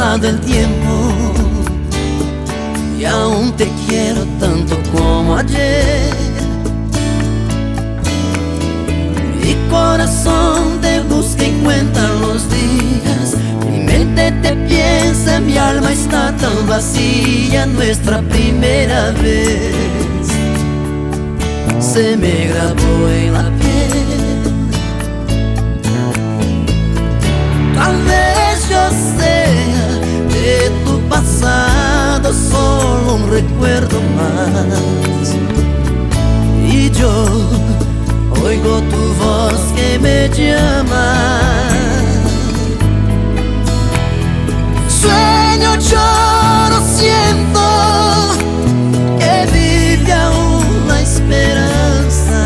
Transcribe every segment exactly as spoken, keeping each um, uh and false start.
pasado el tiempo y aún te quiero tanto como ayer. Mi corazón te busca y cuenta los días, mi mente te piensa, mi alma está tan vacía. Nuestra primera vez se me grabó en la piel. Tal vez yo sea de tu pasado solo un recuerdo más, y yo oigo tu voz que me llama. Sueño, lloro, siento que vive aún la esperanza.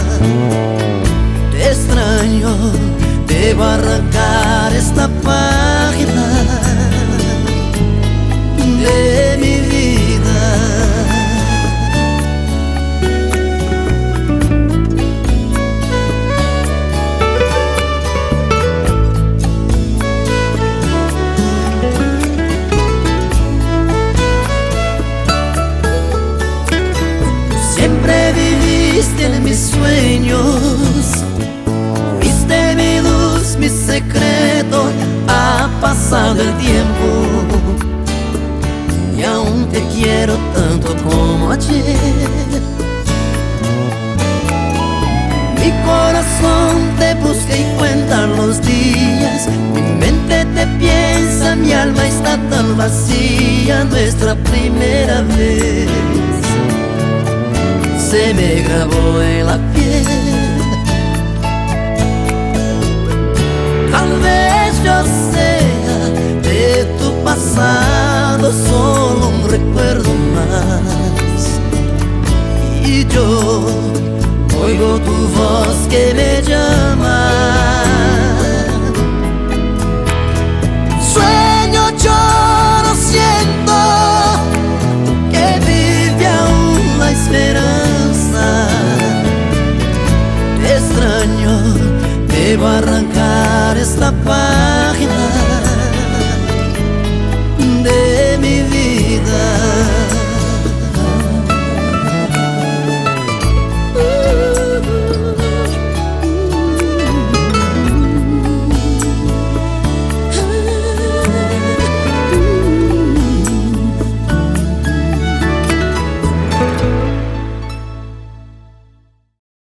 Te extraño, debo arrancar esta página de mi vida. Siempre viviste en mis sueños, viste mi luz, mi secreto. Ha pasado el tiempo y aún te quiero tanto como ayer. Mi corazón te busca y cuenta los días, mi mente te piensa, mi alma está tan vacía. Nuestra primera vez se me grabó en la piel. Tal vez yo sea de tu pasado solo un recuerdo más, y yo oigo tu voz que me llama. Sueño, lloro, siento que vive aún la esperanza. Te extraño, debo arrancar esta